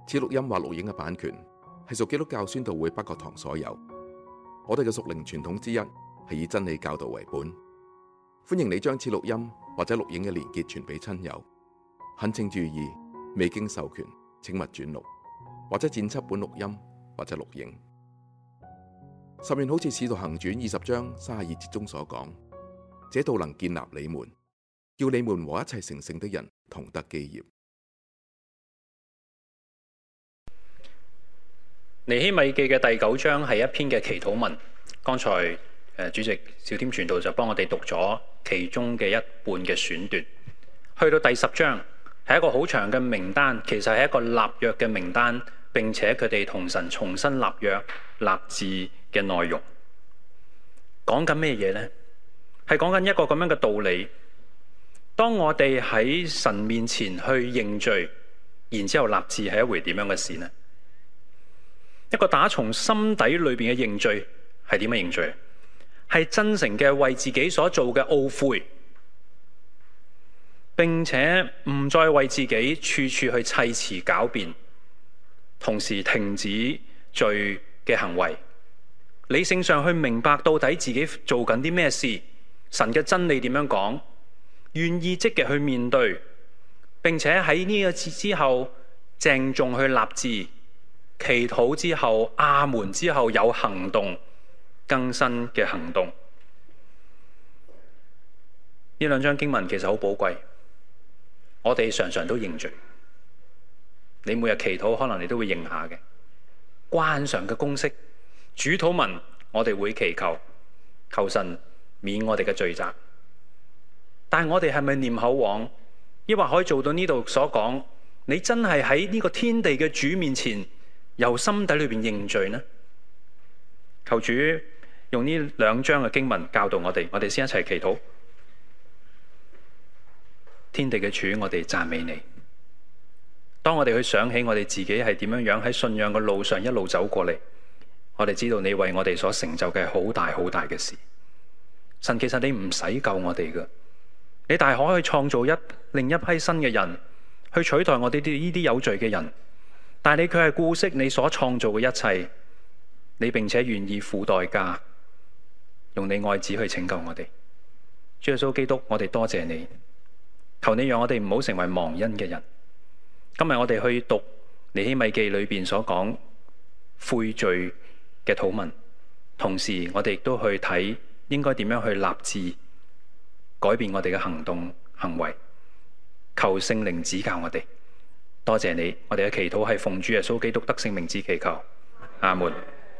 此錄音或錄影嘅版權係屬基督教宣道會北角堂所有。我哋嘅屬靈傳統之一係以真理教導為本。歡迎你將此錄音或者錄影嘅連結傳俾親友。懇請注意，未經授權請勿轉錄或者剪輯本錄音或者錄影。甚願好似使徒行傳20章32節中所講，這道能建立你們，叫你們和一切成聖的人同得基業。 尼希米記嘅第9章係一篇嘅祈禱文。剛才主席小添傳道就幫我哋讀咗其中嘅一半嘅選段。去到第10章係一個好長嘅名單，其實係一個立約嘅名單，並且佢哋同神重新立約立志嘅內容。講緊咩嘢呢？係講緊一個咁樣嘅道理。當我哋喺神面前去認罪，然之後立志係一回點樣嘅事呢？一個打從心底裏邊嘅認罪係點樣認罪？係真誠嘅為自己所做嘅懊悔，並且唔再為自己處處去砌詞狡辯，同時停止罪嘅行為，理性上去明白到底自己做緊啲咩事，神嘅真理點樣講，願意積極去面對，並且喺呢個之後鄭重去立志，祈禱之後阿門之後有行動，更新嘅行動。呢兩章經文其實好寶貴，我哋常常都認罪。你每日祈禱可能你都會認下嘅慣常嘅公式。主禱文我哋會祈求神免我哋嘅罪責，但係我哋係咪念口簧，抑或可以做到呢度所講，你真係喺呢個天地嘅主面前由心底裏邊認罪呢？求主用呢兩章嘅經文教導我哋，我哋先一齊祈禱。天地嘅主，我哋讚美你。當我哋去想起我哋自己係點樣喺信仰嘅路上一路走過嚟，我哋知道你為我哋所成就嘅好大好大嘅事。神，其實你唔使救我哋㗎，你大可去創造另一批新嘅人去取代我哋呢啲有罪嘅人，但係你卻係顧惜你所創造嘅一切，你並且願意付代價，用你愛子去拯救我哋。主耶穌基督，我哋多謝你，求你讓我哋唔好成為忘恩嘅人。今日我哋去讀尼希米記裏邊所講悔罪嘅禱文，同時我哋亦都去睇應該點樣去立志改變我哋嘅行動行為，求聖靈指教我哋。多謝你，我哋嘅祈禱係奉主耶穌基督得勝名字祈求，阿門。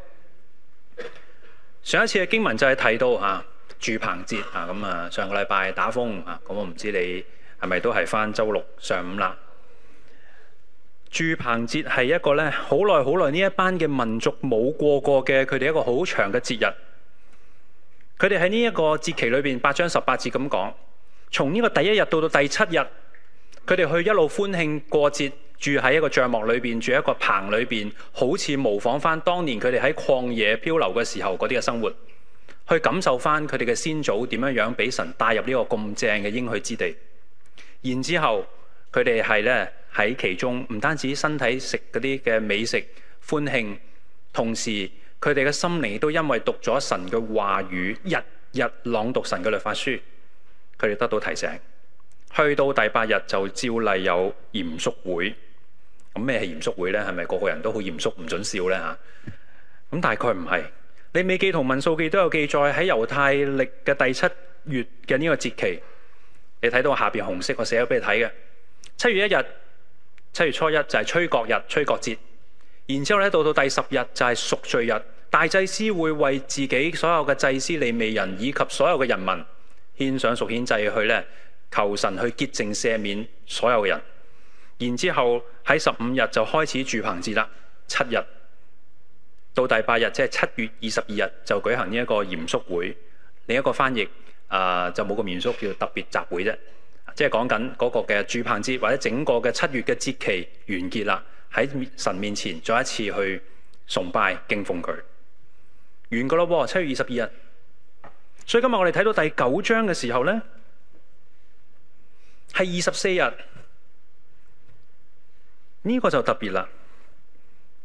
上一次嘅經文就係提到住棚節咁上個禮拜打風咁我唔知你係咪都係返周六上午啦。住棚節係一個咧好耐呢一班嘅民族冇過嘅佢哋一個好長嘅節日。佢哋喺呢一個節期裏邊8章18節咁講，從呢個第1日到第7日，佢哋去一路歡慶過節，住喺一個帳幕裏邊，住喺一個棚裏邊，好似模仿翻當年佢哋喺曠野漂流嘅時候嗰啲嘅生活，去感受翻佢哋嘅先祖點樣俾神帶入呢個咁正嘅應許之地。然之後佢哋係咧喺其中唔單止身體食嗰啲嘅美食歡慶，同時佢哋嘅心靈亦都因為讀咗神嘅話語，日日朗讀神嘅律法書，佢哋得到提醒。去到第8日就照例有嚴肅會。咁咩係嚴肅會呢？係咪個個人都好嚴肅唔准笑呢？咁大概唔係。利未記同民數記都有記載，喺猶太歷嘅第7月嘅呢個節期，你睇到下邊紅色我寫咗俾你睇嘅。7月1日7月初1就係吹角日、吹角節。然之後咧，到第10日就係贖罪日，大祭司會為自己所有嘅祭司利未人以及所有嘅人民獻上贖愆祭去咧，求神去潔淨赦免所有嘅人。然之後喺15日就開始住棚節啦，7日到第8日即係7月22日就舉行呢一個嚴肅會。另一個翻譯就冇咁嚴肅，叫特別集會啫，即係講緊嗰個嘅住棚節或者整個嘅7月嘅節期完結啦。喺神面前再一次去崇拜敬奉佢，完噶咯，7月22日。所以今日我哋睇到第9章嘅時候呢，係24日，呢個就特別啦。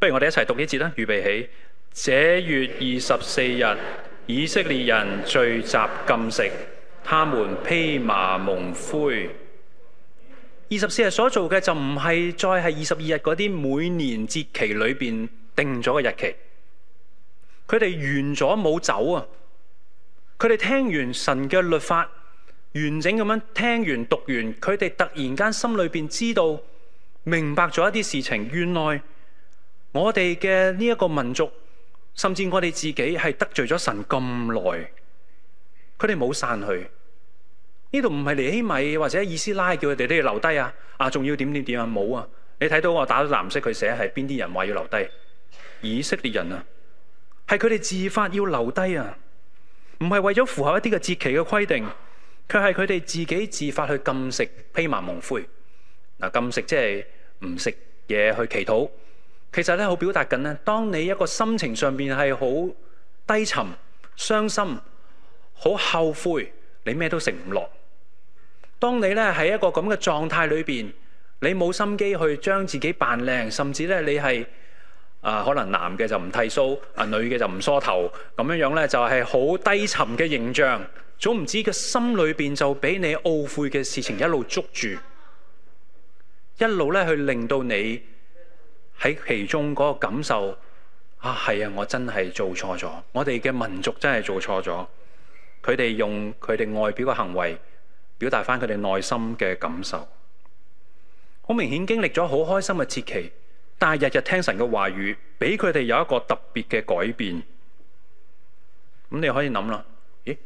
不如我哋一齊讀呢節啦，預備起。這月24日，以色列人聚集禁食，他們披麻蒙灰。24日所做嘅就唔係再係22日嗰啲每年節期裏邊定咗嘅日期。佢哋完咗冇走啊！佢哋聽完神嘅律法，完整咁樣聽完讀完，佢哋突然間心裏邊知道明白咗一啲事情。原來我哋嘅呢一個民族，甚至我哋自己係得罪咗神咁耐，佢哋冇散去。呢度唔係尼希米或者以斯拉叫佢哋都要留低啊！仲要點點點啊！冇啊！你睇到我打咗藍色，佢寫係邊啲人話要留低？以色列人啊，係佢哋自發要留低啊！唔係為咗符合一啲嘅節期嘅規定，卻係佢哋自己自發去禁食、披麻蒙灰。禁食即係唔食嘢去祈禱。其實咧，好表達緊咧，當你一個心情上邊係好低沉、傷心、好後悔，你咩都食唔落。當你咧喺一個咁嘅狀態裏邊，你冇心機去將自己扮靚，甚至咧你係可能男嘅就唔剃鬚，女嘅就唔梳頭，咁樣咧就係好低沉嘅形象。總唔知個心裏邊就俾你懊悔嘅事情一路捉住，一路咧去令到你喺其中嗰個感受係啊，我真係做錯咗，我哋嘅民族真係做錯咗。佢哋用佢哋外表嘅行為表達翻佢哋內心嘅感受。好明顯經歷咗好開心嘅節期，但係日日聽神嘅話語，俾佢哋有一個特別嘅改變。咁你可以諗啦，咦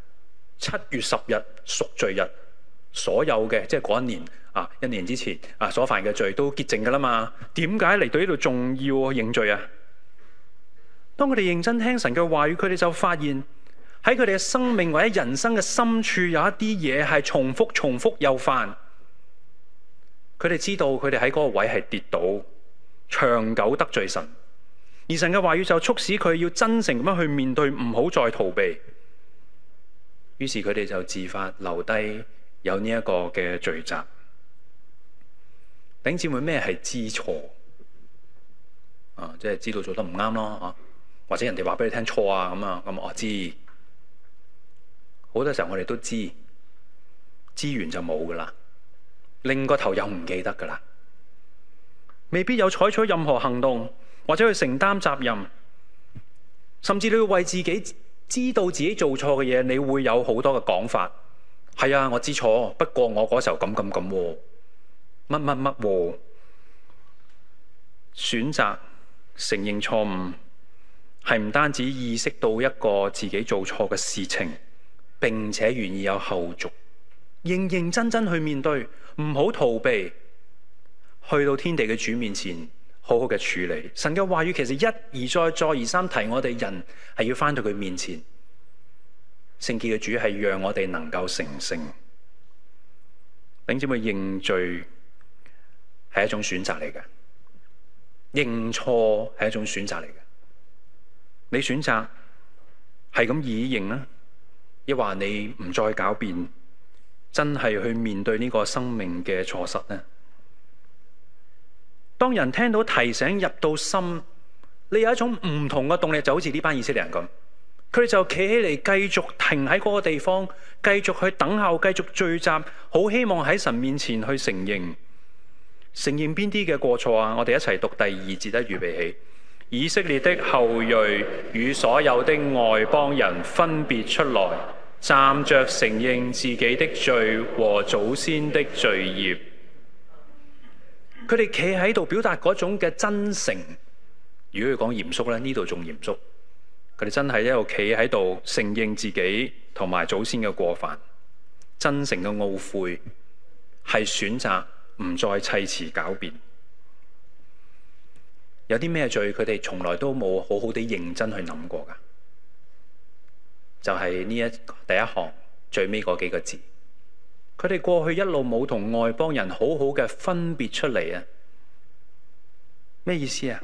？7月10日贖罪日，所有嘅即係嗰一年一年之前所犯嘅罪都潔淨噶啦嘛？點解嚟到呢度仲要認罪啊？當佢哋認真聽神嘅話語，佢哋就發現喺佢哋嘅生命或者人生嘅深處有一啲嘢係重複又犯。佢哋知道佢哋喺嗰個位係跌倒，長久得罪神，而神嘅話語就促使佢要真誠咁樣去面對，唔好再逃避。於是佢哋就自發留低有呢一個嘅聚集。弟兄姊妹，咩係知錯？即係知道做得唔啱咯，或者人哋話俾你聽錯啊咁我知。好多時候我哋都知完就冇噶啦，擰個頭又唔記得噶啦，未必有採取任何行動或者去承擔責任，甚至你要為自己知道自己做錯嘅嘢，你會有好多嘅講法。係啊，我知錯，不過我嗰時候咁乜，選擇承認錯誤，係唔單止意識到一個自己做錯嘅事情，並且願意有後續，認認真真去面對，唔好逃避，去到天地嘅主面前好好嘅處理。神嘅話語其實一而再再而三提我哋人係要返到佢面前。聖潔嘅主係讓我哋能夠成聖。弟兄姊妹，認罪係一種選擇嚟嘅，認錯係一種選擇嚟嘅。你選擇係咁以認啦，抑或你唔再狡辯，真係去面對呢個生命嘅錯失呢？當人聽到提醒入到心，你有一種唔同嘅動力，就好似呢班以色列人咁，佢哋就企起嚟，繼續停喺嗰個地方，繼續去等候，繼續聚集，好希望喺神面前去承認邊啲嘅過錯啊！我哋一齊讀第2節啦，預備起。以色列的後裔與所有的外邦人分別出來，站着承認自己的罪和祖先的罪孽。佢哋企喺度表達嗰種嘅真誠。如果佢講嚴肅咧，呢度仲嚴肅。佢哋真係一路企喺度承認自己同埋祖先嘅過犯，真誠嘅懊悔，係選擇唔再砌詞狡辯。有啲咩罪佢哋從來都冇好好地認真去諗過噶？就係第一行最尾嗰幾個字，佢哋過去一路冇同外邦人好好嘅分別出嚟啊！咩意思啊？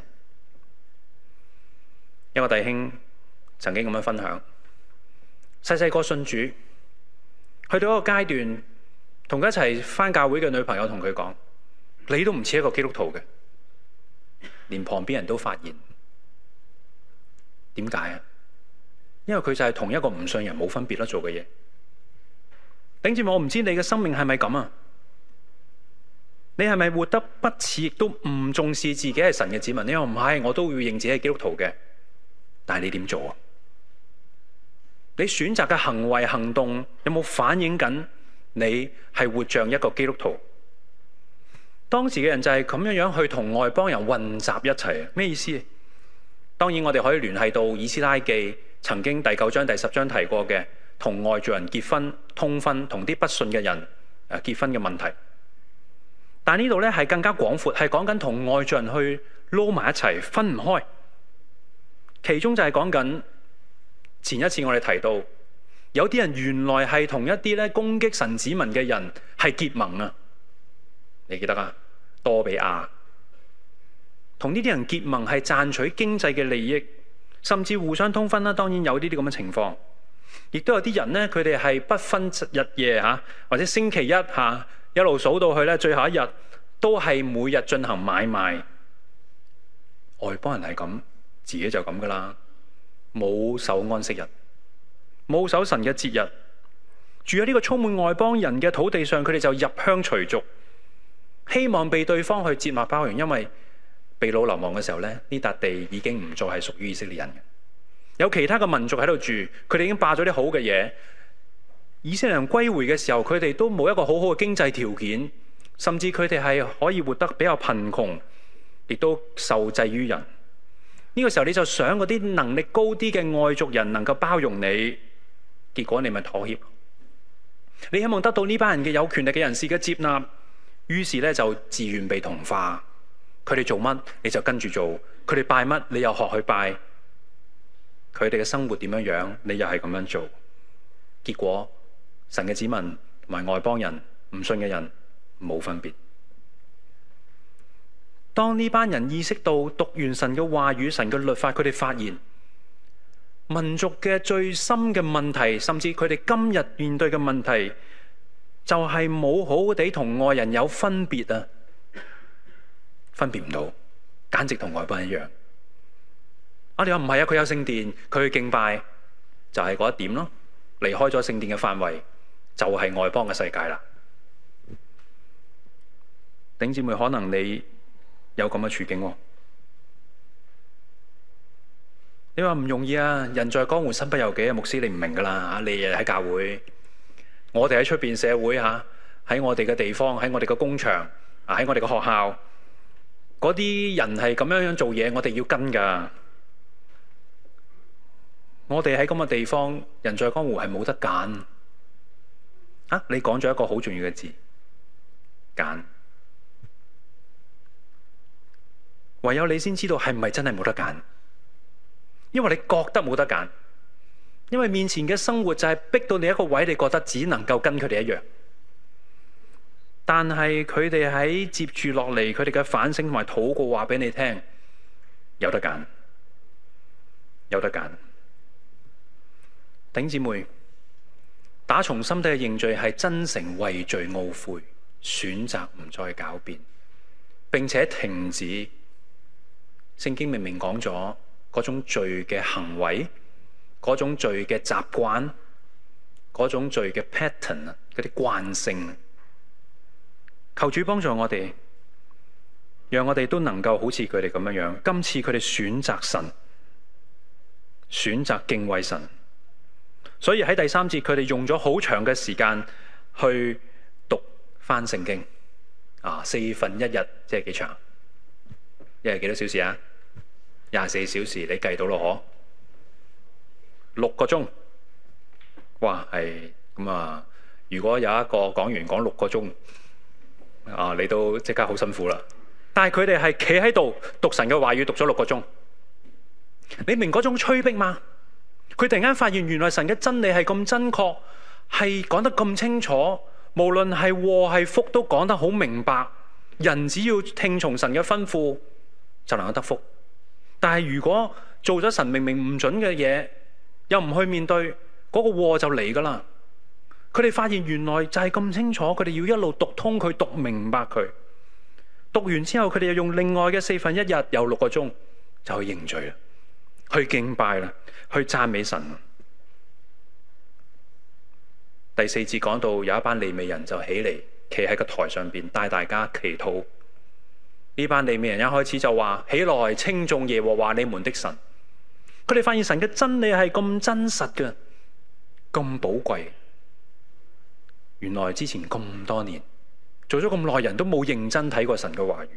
一個弟兄曾經咁樣分享，細個信主，去到一個階段，同佢一齊返教會嘅女朋友同佢講：你都唔似一個基督徒嘅。 連旁邊人都發現。點解啊？因為佢就係同一個唔信人冇分別咯，做嘅嘢。頂住我唔知你嘅生命係咪咁啊？你係咪活得不似，亦都唔重視自己係神嘅子民？你話唔係，我都會認自己係基督徒嘅。但係你點做啊？你選擇嘅行為行動有冇反映緊你係活像一個基督徒？當時嘅人就係咁樣去同外邦人混雜一齊。咩意思？當然我哋可以聯繫到以斯拉記曾經第9章第10章提過嘅同外族人結婚通婚，同啲不信嘅人結婚嘅問題。但呢度咧係更加廣闊，係講緊同外族人去撈埋一齊，分唔開。其中就係講緊前一次我哋提到，有啲人原來係同一啲咧攻擊神子民嘅人係結盟啊！你記得啊？多比亞同呢啲人結盟係賺取經濟嘅利益，甚至互相通婚啦。當然有呢啲咁嘅情況，亦都有啲人咧，佢哋係不分日夜嚇，或者星期一嚇一路數到去咧最後一日，都係每日進行買賣。外邦人係咁，自己就咁噶啦，冇守安息日，冇守神嘅節日，住喺呢個充滿外邦人嘅土地上，佢哋就入鄉隨俗，希望被對方去接納包容。因為被擄流亡嘅時候咧，呢笪地已經唔再係屬於以色列人嘅，有其他嘅民族喺度住，佢哋已經霸咗啲好嘅嘢。以色列人歸回嘅時候，佢哋都冇一個好好嘅經濟條件，甚至佢哋係可以活得比較貧窮，亦都受制於人。呢個時候你就想嗰啲能力高啲嘅外族人能夠包容你，結果你咪妥協。你希望得到呢班人嘅有權力嘅人士嘅接納，於是咧就自願被同化。佢哋做乜你就跟住做，佢哋拜乜你又學去拜，佢哋嘅生活點樣樣你又係咁樣做，結果神嘅子民同埋外邦人唔信嘅人冇分別。當呢班人意識到讀完神嘅話語、神嘅律法，佢哋發現民族嘅最深嘅問題，甚至佢哋今日面對嘅問題，就係冇好好地同外人有分別啊！分別唔到，簡直同外邦人一樣。你話唔係啊？佢有聖殿，佢去敬拜，就係嗰一點咯。離開咗聖殿嘅範圍，就係外邦嘅世界啦。弟兄姊妹，可能你有咁嘅處境喎。你話唔容易啊！人在江湖身不由己啊！牧師你唔明噶啦，你喺教會，我哋喺出邊社會嚇，喺我哋嘅地方，喺我哋嘅工場，喺我哋嘅學校。嗰啲人係咁樣做嘢，我哋要跟噶。我哋喺咁嘅地方，人在江湖係冇得揀。你講咗一個好重要嘅字，揀。唯有你先知道係唔係真係冇得揀，因為你覺得冇得揀，因為面前嘅生活就係逼到你一個位，你覺得只能夠跟佢哋一樣。但係佢哋喺接住落嚟，佢哋嘅反省同埋禱告話俾你聽，有得揀，有得揀。弟兄姊妹，打從心底嘅認罪係真誠為罪懊悔，選擇唔再狡辯，並且停止。聖經明明講咗嗰種罪嘅行為，嗰種罪嘅習慣，嗰種罪嘅 pattern 啊，嗰啲慣性。求主幫助我哋，讓我哋都能夠好似佢哋咁樣樣。今次佢哋選擇神，選擇敬畏神，所以喺第3節佢哋用咗好長嘅時間去讀翻聖經。1/4日即係幾長？一日幾多小時啊？24小時，你計到咯嗬？6個鐘，哇係咁啊！如果有一個講員講6個鐘。你都即刻好辛苦啦！但係佢哋係企喺度讀神嘅話語，讀咗6個鐘。你明嗰種催逼嗎？佢突然間發現原來神嘅真理係咁真確，係講得咁清楚，無論係禍係福都講得好明白。人只要聽從神嘅吩咐就能夠得福。但係如果做咗神明明唔準嘅嘢，又唔去面對，嗰個禍就嚟噶啦。佢哋發現原來就係咁清楚，佢哋要一路讀通佢，讀明白佢。 讀完之後，佢哋又用另外嘅1/4日又6個鐘就去認罪啦，去敬拜啦，去讚美神。第4節講到有一班利未人就起嚟，企喺個台上邊帶大家祈禱。呢班利未人一開始就話：起來稱頌耶和華你們的神。佢哋發現神嘅真理係咁真實嘅，咁寶貴。原來之前咁多年做咗咁耐，人都冇認真睇過神嘅話語。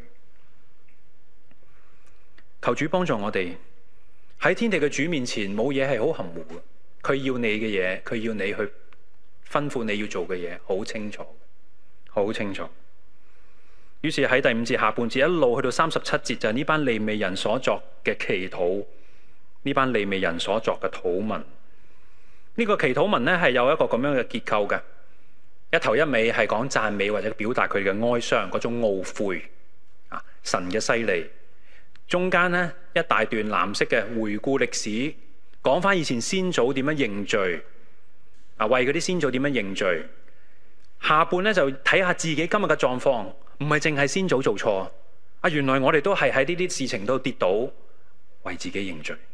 求主幫助我哋喺天地嘅主面前，冇嘢係好含糊嘅。佢要你嘅嘢，佢要你去吩咐你要做嘅嘢，好清楚，好清楚。於是喺第5節下半節一路去到37節，就係呢班利未人所作嘅祈禱，呢班利未人所作嘅禱文。呢個祈禱文呢係有一個咁樣嘅結構嘅，一頭一尾係講讚美或者表達佢嘅哀傷嗰種懊悔啊，神嘅犀利。中間呢一大段藍色嘅回顧歷史，講翻以前先祖點樣認罪啊，為嗰啲先祖點樣認罪。下半呢就睇下自己今日嘅狀況，唔係淨係先祖做錯啊，原來我哋都係喺呢啲事情度跌倒，為自己認罪。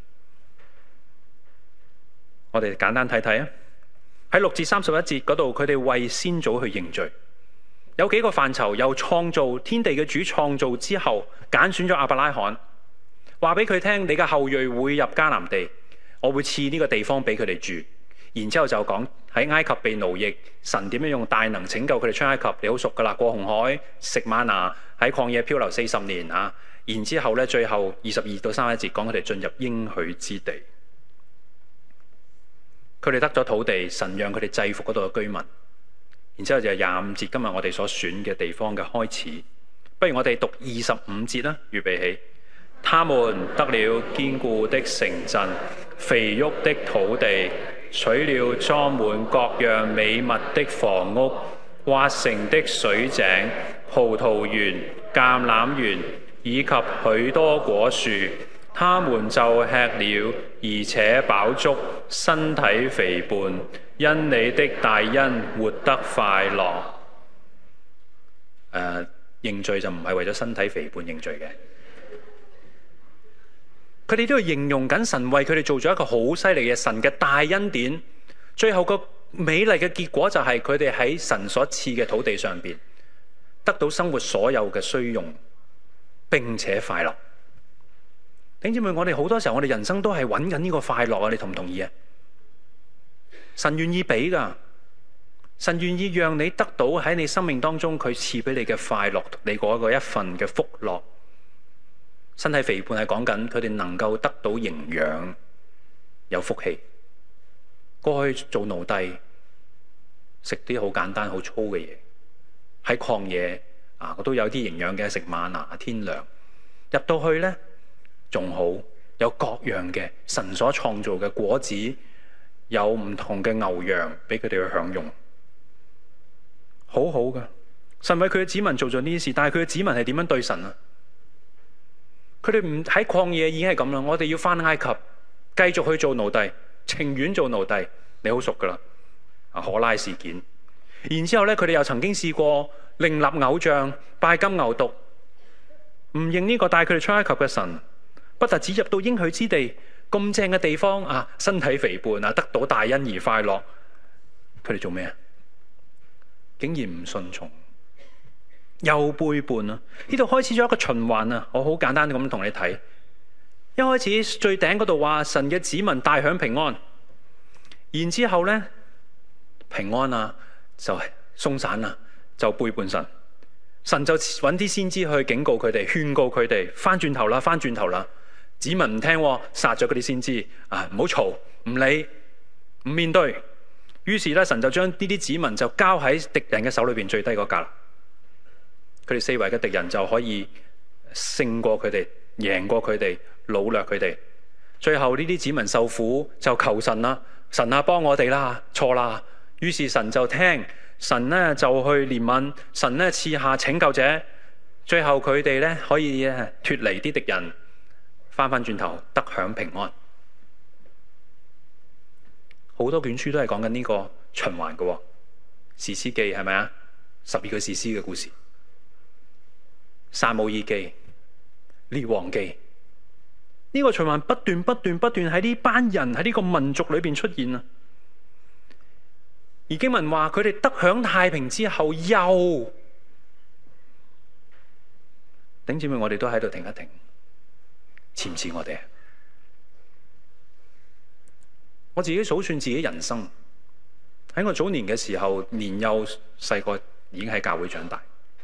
我哋簡單睇睇啊，喺6至31節嗰度，佢哋為先祖去認罪，有幾個範疇。由創造天地嘅主創造之後，揀選咗亞伯拉罕，話俾佢聽：你嘅後裔會入迦南地，我會賜呢個地方俾佢哋住。然之後就講喺埃及被奴役，神點樣用大能拯救佢哋出埃及，你好熟噶啦，過紅海，食嗎哪，喺曠野漂流40年啊。然之後咧，最後22到31節講佢哋進入應許之地，佢哋得咗土地，神讓佢哋制服嗰度嘅居民。然之後就係25節，今日我哋所選嘅地方嘅開始。不如我哋讀25節啦，預備起。他們得了堅固的城鎮，肥沃的土地，取了裝滿各樣美物的房屋，挖成的水井、葡萄園、橄欖園以及許多果樹，他們就吃了，而且飽足，身體肥胖，因你的大恩活得快樂。認罪就唔係為咗身體肥胖認罪嘅，佢哋都要形容緊神為佢哋做咗一個好犀利嘅神嘅大恩典。最後個美麗嘅結果就係佢哋喺神所賜嘅土地上邊得到生活所有嘅需用，並且快樂。弟兄姊妹，我哋好多時候我哋人生都係揾緊呢個快樂啊！你同唔同意啊？神願意俾噶，神願意讓你得到喺你生命當中佢賜俾你嘅快樂，你嗰個一份嘅福樂。身體肥胖係講緊佢哋能夠得到營養，有福氣。過去做奴隸，食啲好簡單好粗嘅嘢，喺曠野啊，我都有啲營養嘅，食嗎哪天糧。入到去呢，仲好，有各樣嘅神所創造嘅果子，有唔同嘅牛羊俾佢哋去享用，好好噶。神為佢嘅子民做咗呢啲事，但係佢嘅子民係點樣對神啊？佢哋唔喺曠野已經係咁啦，我哋要翻埃及，繼續去做奴隸，情願做奴隸。你好熟噶啦，可拉事件。然之後咧，佢哋又曾經試過另立偶像，拜金牛犢，唔認呢個帶佢哋出埃及嘅神。不特止入到應許之地咁正嘅地方啊，身體肥胖啊，得到大恩而快樂。佢哋做咩啊？竟然唔順從，又背叛啊！呢度開始咗一個循環啊！我好簡單咁同你睇，一開始最頂嗰度話神嘅子民大享平安，然之後咧平安啊就鬆散啊，就背叛神，神就揾啲先知去警告佢哋，勸告佢哋翻轉頭啦，翻轉頭啦！子民唔聽，殺咗嗰啲先知啊！唔好嘈，唔理，唔面對。於是咧，神就將呢啲子民就交喺敵人嘅手裏邊最低嗰格啦。佢哋四圍嘅敵人就可以勝過佢哋，贏過佢哋，擄掠佢哋。最後呢啲子民受苦就求神啦，神啊幫我哋啦，錯啦。於是神就聽，神呢就去憐憫，神呢賜下拯救者。最後佢哋呢可以脫離啲敵人，翻翻轉頭得享平安。好多卷書都係講緊呢個循環嘅，士師記係咪啊？12個士師嘅故事。 撒母耳記、列王記，呢個循環不斷喺呢班人喺呢個民族裏邊出現啊！而經文話佢哋得享太平之後又，弟兄姊妹，我哋都喺度停一停，似唔似我哋？我自己數算自己人生，喺我早年嘅時候，年幼細個已經喺教會長大，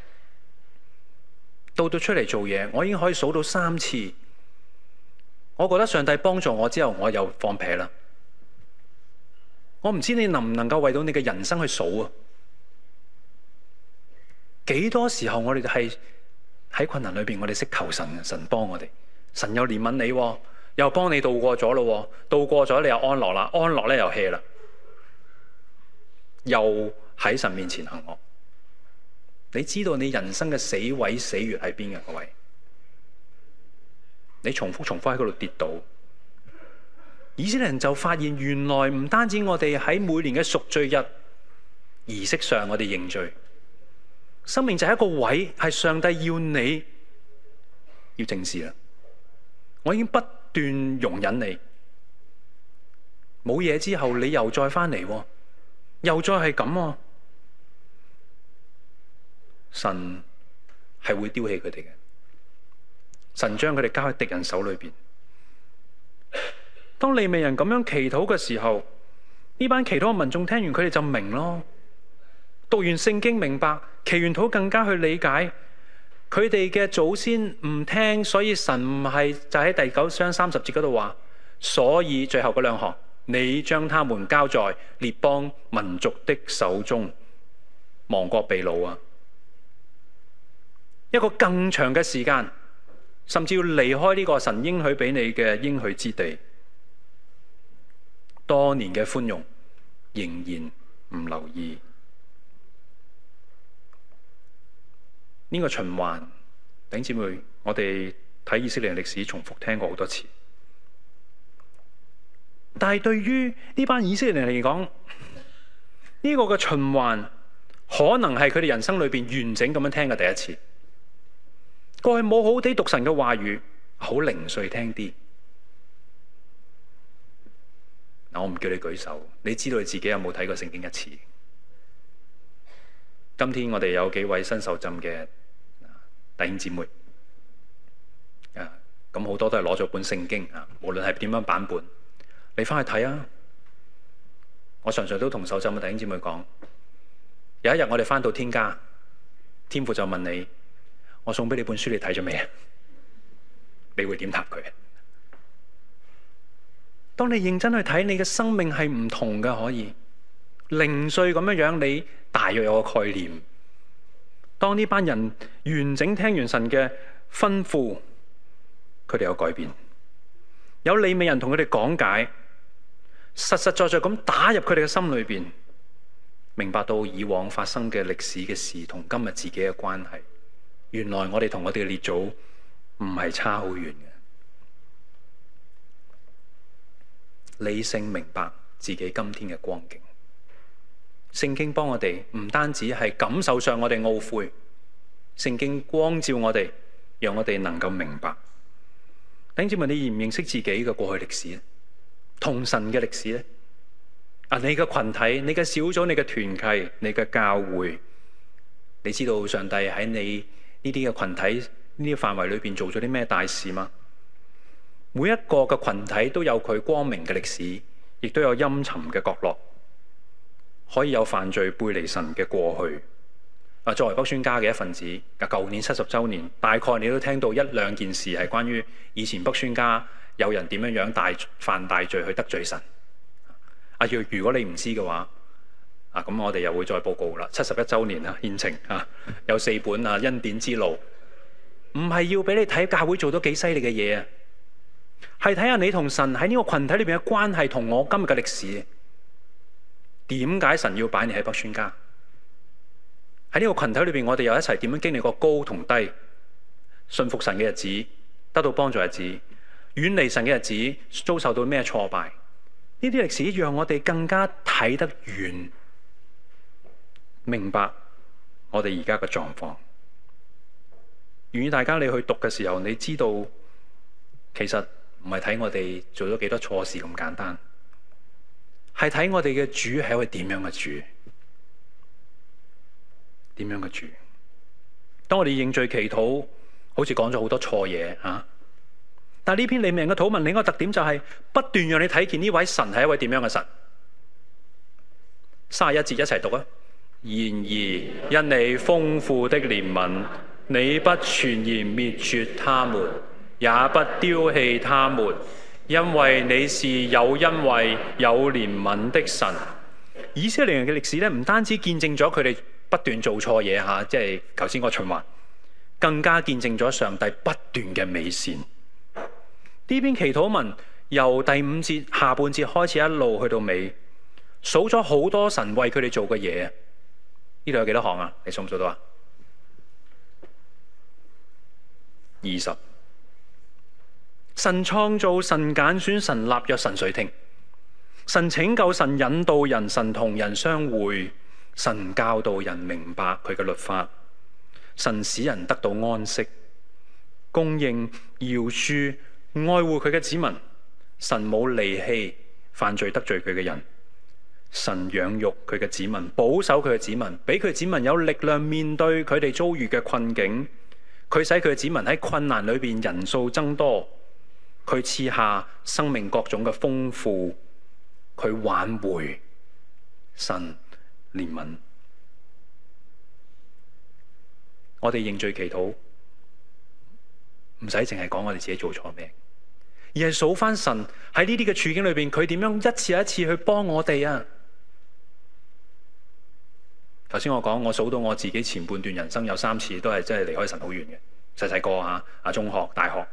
到出嚟做嘢，我已經可以數到3次。我覺得上帝幫助我之後，我又放屁啦。我唔知你能唔能夠為到你嘅人生去數啊？幾多時候我哋係喺困難裏邊，我哋識求神，神幫我哋，神又憐憫你，又幫你渡過咗咯，渡過咗你又安樂啦，安樂咧又 hea 啦，又喺神面前行惡。你知道你人生嘅死位死穴喺邊嘅各位？你重複喺嗰度跌倒。以色列人就發現，原來唔單止我哋喺每年嘅贖罪日儀式上我哋認罪，生命就係一個位，係上帝要你要正視啦。我已經不斷容忍你，冇嘢之後你又再翻嚟，又再係咁，神係會丟棄佢哋嘅。神將佢哋交喺敵人手裏邊。當利未人咁樣祈禱嘅時候，呢班祈禱嘅民眾聽完佢哋就明咯，讀完聖經明白，祈完禱更加去理解。佢哋嘅祖先唔聽，所以神唔係就喺第9章30節嗰度話，所以最後嗰2行，你將他們交在列邦民族的手中，亡國被擄啊！一個更長嘅時間，甚至要離開呢個神應許俾你嘅應許之地，多年嘅寬容仍然唔留意。呢個循環，弟兄姊妹，我哋睇以色列歷史重複聽過好多次，但係對於呢班以色列人嚟講，呢個嘅循環可能係佢哋人生裏邊完整咁樣聽嘅第一次。過去冇好地讀神嘅話語，好零碎聽啲。嗱，我唔叫你舉手，你知道你自己有冇睇過聖經一次？今天我哋有幾位新受浸嘅弟兄姊妹，咁好多都係攞咗本聖經啊，無論係點樣版本，你翻去睇啊！我常常都同受浸嘅弟兄姊妹講，有一日我哋翻到天家，天父就問你：我送俾你本書，你睇咗未啊？你會點答佢？當你認真去睇，你嘅生命係唔同嘅，可以零碎咁樣，你大約有個概念。當呢班人完整聽完神嘅吩咐，佢哋有改變，有利未人同佢哋講解，實實在在咁打入佢哋嘅心裏邊，明白到以往發生嘅歷史嘅事同今日自己嘅關係。原來我哋同我哋嘅列祖唔係差好遠嘅。理性明白自己今天嘅光景，聖經幫我哋唔單止係感受上我哋懊悔，聖經光照我哋，讓我哋能夠明白。弟兄姊妹，你認唔認識自己嘅過去歷史咧？同神嘅歷史咧？你嘅群體、你嘅小組、你嘅團契、你嘅教會，你知道上帝喺你呢啲嘅群體呢啲範圍裏邊做咗啲咩大事嗎？每一個嘅群體都有佢光明嘅歷史，亦都有陰沉嘅角落，可以有犯罪背離神嘅過去。作為北宣家嘅一份子，舊年70週年，大概你都聽到1、2件事係關於以前北宣家有人點樣犯大罪去得罪神。如果你唔知嘅話，咁我哋又會再報告啦。71週年獻情有4本恩典之路，唔係要俾你睇教會做到幾犀利嘅嘢啊，係睇下你同神喺呢個群體裏邊嘅關係同我今日嘅歷史。點解神要擺你喺北宣家？喺呢個群體裏邊，我哋又一齊點樣經歷過高同低，信服神嘅日子，得到幫助日子，遠離神嘅日子，遭受到咩挫敗？呢啲歷史讓我哋更加睇得遠，明白我哋而家嘅狀況。 願意大家你去讀嘅時候，你知道其實唔係睇我哋做咗幾多錯事咁簡單，係睇我哋嘅主係一位點樣嘅主，點樣嘅主。當我哋認罪祈禱，好似講咗好多錯嘢啊！但係呢篇利未人嘅禱文另一個特點就係不斷讓你睇見呢位神係一位點樣嘅神。31節一齊讀啊！然而因你豐富的憐憫，你不全然滅絕他們，也不丟棄他們，因為你是有恩惠有憐憫的神。以色列人嘅歷史咧，唔單止見證咗佢哋不斷做錯嘢吓，即係頭先個循環，更加見證咗上帝不斷嘅美善。呢篇祈禱文由第5節下半節開始，一路去到尾，數咗好多神為佢哋做嘅嘢。呢度有幾多項啊？你數唔數到啊？20。神創造，神揀選，神立約，神垂聽，神拯救，神引導人，神同人相會，神教導人明白佢嘅律法，神使人得到安息，供應饒恕愛護佢嘅子民，神冇離棄犯罪得罪佢嘅人，神養育佢嘅子民，保守佢嘅子民，俾佢嘅子民有力量面對佢哋遭遇嘅困境，佢使佢嘅子民喺困難裏邊人數增多，佢賜下生命各種嘅豐富，佢挽回，神憐憫。我哋認罪祈禱，唔使淨係講我哋自己做錯咩，而係數翻神喺呢啲嘅處境裏邊，佢點樣一次一次去幫我哋啊！頭先我講，我數到我自己前半段人生有3次都係真係離開神好遠嘅，細細個吓，中學、大學。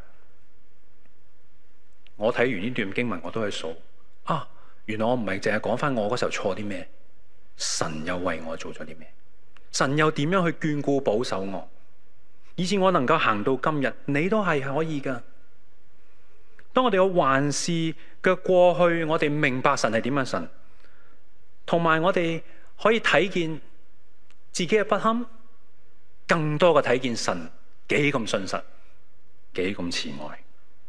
我睇完呢段經文，我都去數啊，原來我唔係淨係講翻我嗰時候錯啲咩，神又為我做咗啲咩，神又點樣去眷顧保守我，以致我能夠行到今日，你都係可以噶。當我哋有環視嘅過去，我哋明白神係點樣神，同埋我哋可以睇見自己嘅不堪，更多嘅睇見神幾咁信實，幾咁慈愛，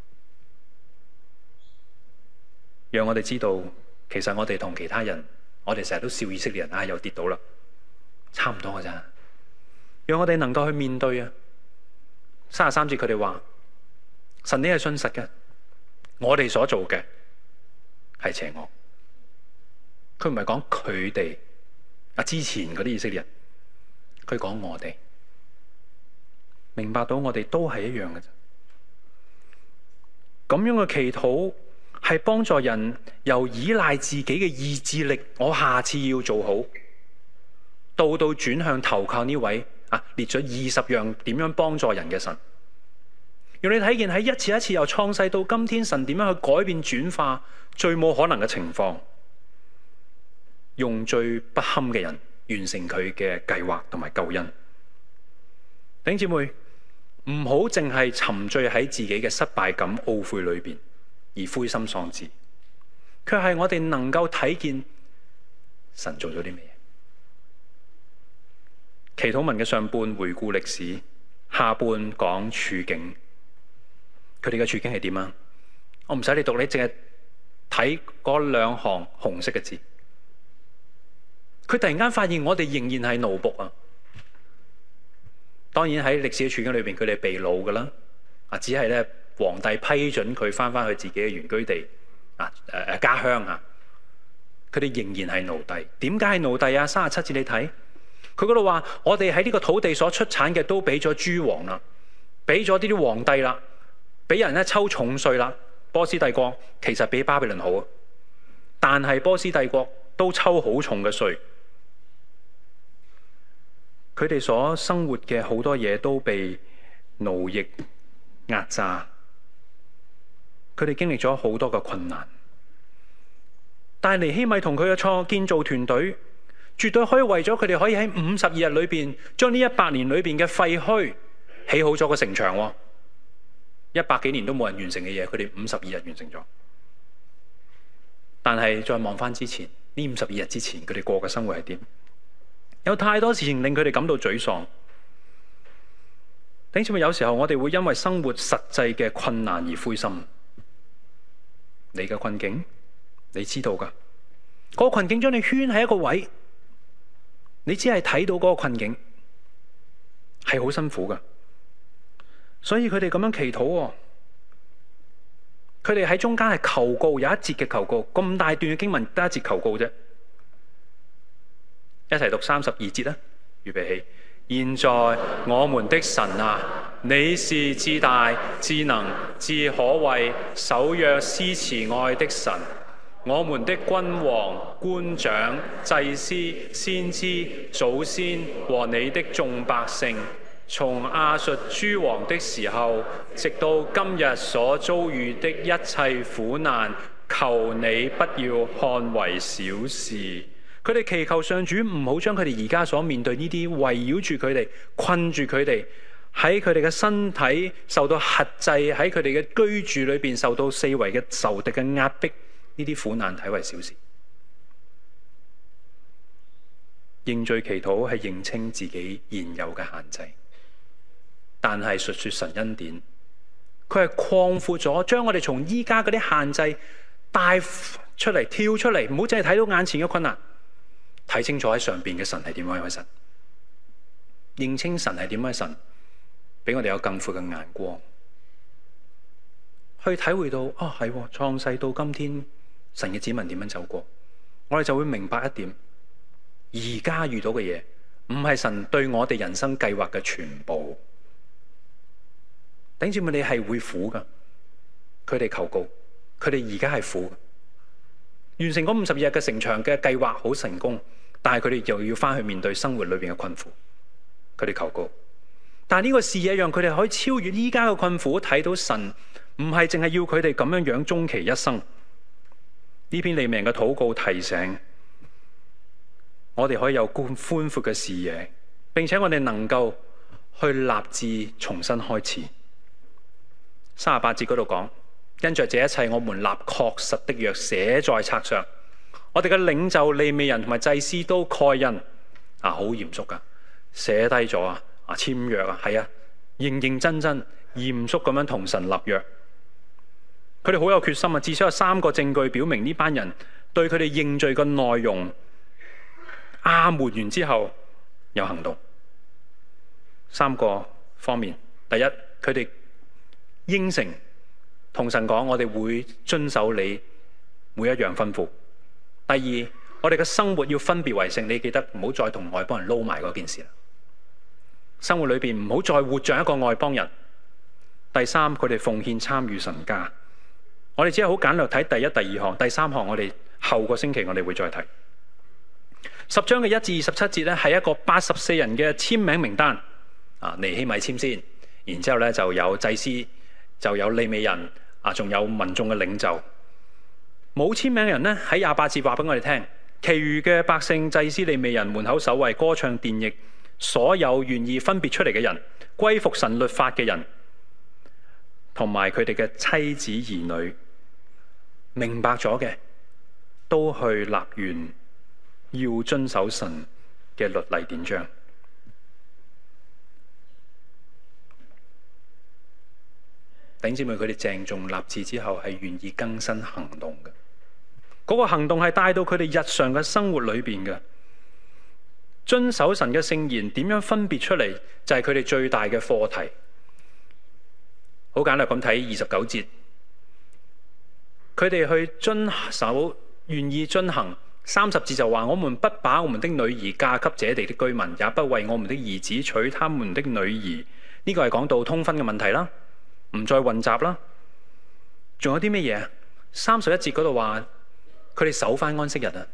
讓我哋知道，其實我哋同其他人，我哋成日都笑以色列人，又跌倒啦，差唔多㗎咋。讓我哋能夠去面對啊。33節佢哋話：神你係信實嘅，我哋所做嘅係邪惡。佢唔係講佢哋之前嗰啲以色列人。佢講我哋明白到我哋都係一樣嘅啫。咁樣嘅祈禱係幫助人由依賴自己嘅意志力，我下次要做好，到轉向投靠呢位列咗20樣點樣幫助人嘅神。讓你睇見喺一次一次由創世到今天，神點樣去改變轉化最冇可能嘅情況，用最不堪嘅人完成佢嘅計劃同埋救恩。弟兄姊妹，唔好淨係沉醉喺自己嘅失敗感、懊悔裏邊而灰心喪志，卻係我哋能夠睇見神做咗啲咩。祈禱文嘅上半回顧歷史，下半講處境。佢哋嘅處境係點啊？我唔使你讀，你淨係睇嗰2行紅色嘅字。佢突然間發現我哋仍然係奴僕啊！當然喺歷史嘅處境裏邊，佢哋被擄噶啦，只係咧皇帝批准佢翻去自己嘅原居地家鄉啊！佢哋仍然係奴隸。點解係奴隸啊？37節你睇，佢嗰度話：我哋喺呢個土地所出產嘅都俾咗諸王啦，俾咗啲皇帝啦，俾人咧抽重稅啦。波斯帝國其實比巴比倫好啊，但係波斯帝國都抽好重嘅稅。佢哋所生活嘅好多嘢都被奴役壓榨，佢哋經歷咗好多嘅困難。但係尼希米同佢嘅建造團隊，絕對可以為咗佢哋可以喺52日裏邊，將呢100年裏邊嘅廢墟起好咗個城牆。100幾年都冇人完成嘅嘢，佢哋52日完成咗。但係再望翻之前呢52日之前，佢哋過嘅生活係點？有太多事情令佢哋感到沮喪。 弟兄姊妹，有時候我哋會因為生活實際嘅困難而灰心。你嘅困境，你知道㗎，嗰個困境將你圈喺一個位，你只係睇到嗰個困境，係好辛苦㗎。所以佢哋咁樣祈禱喎，佢哋喺中間係求告，有一節嘅求告，咁大段嘅經文得一節求告啫。一齊讀32節啦，預備起。現在我們的神啊，你是至大、至能、至可畏、守約施慈愛的神。我們的君王、官長、祭司、先知、祖先和你的眾百姓，從亞述諸王的時候，直到今日所遭遇的一切苦難，求你不要看為小事。佢哋祈求上主唔好將佢哋而家所面對呢啲圍繞住佢哋、困住佢哋，喺佢哋嘅身體受到轄制，喺佢哋嘅居住裏邊受到四圍嘅仇敵嘅壓迫，呢啲苦難睇為小事。認罪祈禱係認清自己現有嘅限制，但係述說神恩典，佢係擴闊咗，將我哋從依家嗰啲限制帶出嚟、跳出嚟，唔好淨係睇到眼前嘅困難。睇清楚喺上邊嘅神係點樣嘅神，認清神係點樣嘅神，俾我哋有更闊嘅眼光，去體會到係創世到今天神嘅子民點樣走過，我哋就會明白一點，而家遇到嘅嘢唔係神對我哋人生計劃嘅全部。弟兄姊妹，你係會苦噶，佢哋求告，佢哋而家係苦，完成嗰52日嘅城牆嘅計劃好成功，但係佢哋又要翻去面對生活裏邊嘅困苦，佢哋求告。但係呢個視野讓佢哋可以超越依家嘅困苦，睇到神唔係淨係要佢哋咁樣樣終其一生。呢篇利未人嘅禱告提醒我哋可以有寬闊嘅視野，並且我哋能夠去立志重新開始。38節嗰度講，因着這一切，我們立確實的約寫在冊上。我哋嘅領袖、利未人同埋祭司都蓋印，好嚴肅噶，寫低咗簽約係認認真真、嚴肅咁樣同神立約。佢哋好有決心，至少有3個證據表明呢班人對佢哋認罪嘅內容阿門完之後有行動。3個方面，第一，佢哋應承同神講，我哋會遵守你每一樣吩咐。第二，我哋嘅生活要分別為聖，你記得唔好再同外邦人撈埋嗰件事啦。生活裏邊唔好再活像一個外邦人。第三，佢哋奉獻參與神家。我哋只係好簡略睇第一、第二項，第三項我哋後個星期我哋會再睇。10章嘅1至27節咧，係一個84人嘅簽名名單。尼希米簽先，然之後咧就有祭司，就有利未人，仲有民眾嘅領袖。冇簽名嘅人呢，喺28節話俾我哋聽，其餘嘅百姓、祭司、利未人、門口守衛、歌唱、殿役，所有願意分別出嚟嘅人、歸服神律法嘅人，同埋佢哋嘅妻子兒女，明白咗嘅，都去立願要遵守神嘅律例典章。弟兄姊妹，佢哋鄭重立志之後係願意更新行動嘅，嗰個行動係帶到佢哋日常嘅生活裏邊嘅。遵守神嘅聖言點樣分別出嚟，就係佢哋最大嘅課題。好簡略咁睇29節，佢哋去遵守，願意遵行。30節就話，我們不把我們的女兒嫁給這地的居民，也不為我們的兒子娶他們的女兒。呢個係講到通婚嘅問題啦，唔再混雜啦。仲有啲咩嘢？31節嗰度話佢哋守翻安息日啊！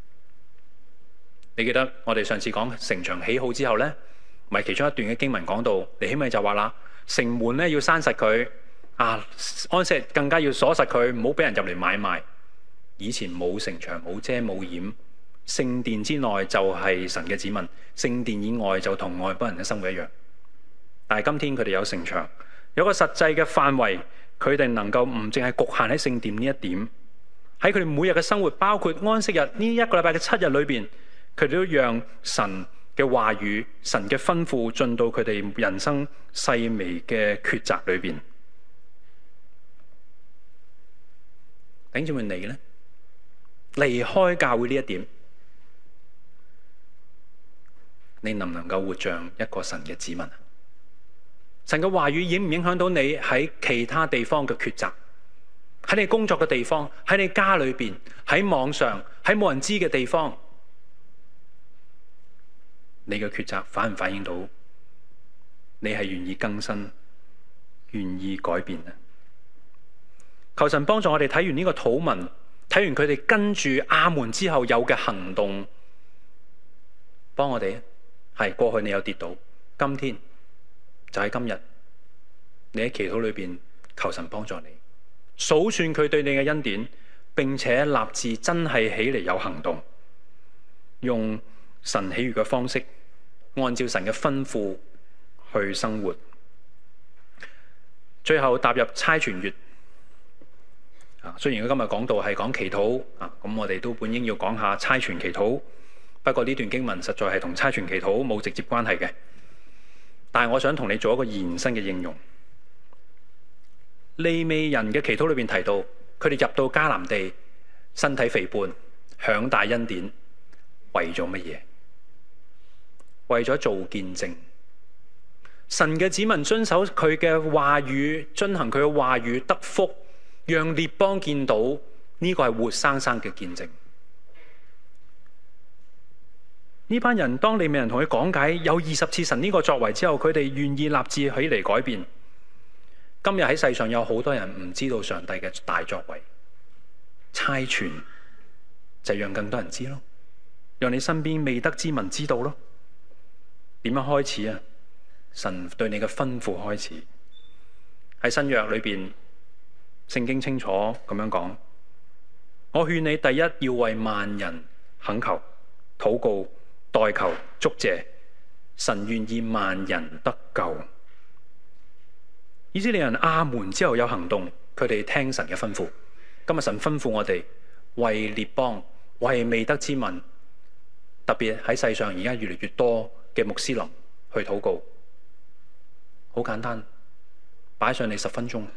你記得我哋上次講城牆起好之後呢，咪其中一段嘅經文講到，尼希米就話啦，城門咧要閂實佢，安息日更加要鎖實佢，唔好俾人入嚟買賣。以前冇城牆、冇遮、冇掩，聖殿之內就係神嘅子民，聖殿以外就同外邦人嘅生活一樣。但係今天佢哋有城牆，有個實際嘅範圍，佢哋能夠唔淨係局限喺聖殿呢一點，喺佢哋每日嘅生活，包括安息日呢一個禮拜嘅7日裏邊，佢哋都讓神嘅話語、神嘅吩咐進到佢哋人生細微嘅抉擇裏邊。弟兄姊妹，你呢？離開教會呢一點，你能唔能夠活像一個神嘅子民？神嘅話語影唔影響到你喺其他地方嘅抉擇？喺你工作嘅地方，喺你家裏邊，喺網上，喺冇人知嘅地方，你嘅抉擇反唔反映到你係願意更新、願意改變呢？求神幫助我哋睇完呢個禱文，睇完佢哋跟住阿門之後有嘅行動，幫我哋。係過去你有跌倒，今天就喺今日，你喺祈禱裏邊求神幫助你，數算佢對你嘅恩典，並且立志真係起嚟有行動，用神喜悅嘅方式，按照神嘅吩咐去生活。最後踏入差傳月。雖然佢今日講道係講祈禱，咁我哋都本應要講下差傳祈禱。不過呢段經文實在係同差傳祈禱冇直接關係嘅。但係我想同你做一個延伸嘅應用。利未人嘅祈禱裏邊提到，佢哋入到迦南地，身體肥胖，享大恩典，為咗乜嘢？為咗做見證。神嘅子民遵守佢嘅話語，遵行佢嘅話語得福。讓列邦見到呢個係活生生嘅見證。呢班人當利未人同佢講解有20次神呢個作為之後，佢哋願意立志起嚟改變。今日喺世上有好多人唔知道上帝嘅大作為，差傳就讓更多人知咯，讓你身邊未得之民知道咯。點樣開始啊？神對你嘅吩咐開始。喺新約裏邊。聖經清楚咁樣講，我勸你第一要為萬人懇求、禱告、代求、祝謝，神願意萬人得救。以色列人阿門之後有行動，佢哋聽神嘅吩咐。今日神吩咐我哋為列邦、為未得之民，特別喺世上而家越嚟越多嘅穆斯林去禱告。好簡單，擺上你10分鐘。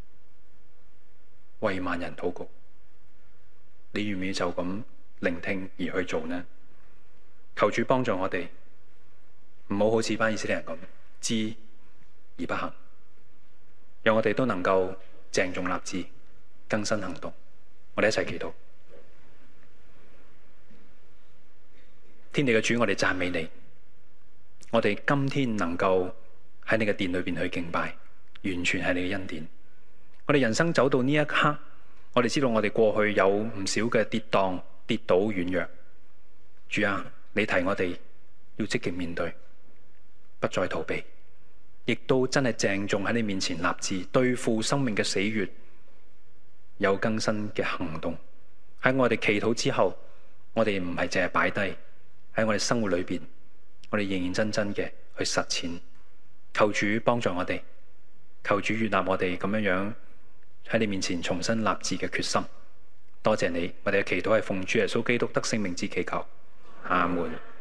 為萬人禱告，你願唔願意就咁聆聽而去做呢？求主幫助我哋，唔好好似班以色列人咁知而不行，讓我哋都能夠鄭重立志，更新行動。我哋一齊祈禱。天地嘅主，我哋讚美你，我哋今天能夠喺你嘅殿裏邊去敬拜，完全係你嘅恩典。我哋人生走到呢一刻，我哋知道我哋過去有唔少嘅跌宕、跌倒、軟弱。主啊，你提我哋要積極面對，不再逃避，亦都真係鄭重喺你面前立志，對付生命嘅死穴，有更新嘅行動。喺我哋祈禱之後，我哋唔係淨係擺低，喺我哋生活裏邊，我哋認認真真嘅去實踐。求主幫助我哋，求主悅納我哋咁樣喺你面前重新立志嘅決心。多謝你，我哋嘅祈禱係奉主耶穌基督得勝名字祈求，阿門。